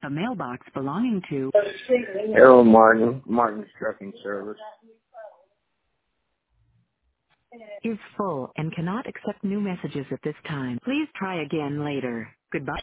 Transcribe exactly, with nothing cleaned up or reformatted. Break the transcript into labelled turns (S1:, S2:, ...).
S1: A mailbox belonging to
S2: Harold Martin, Martin's Trucking Service.
S1: is full and cannot accept new messages at this time. Please try again later. Goodbye.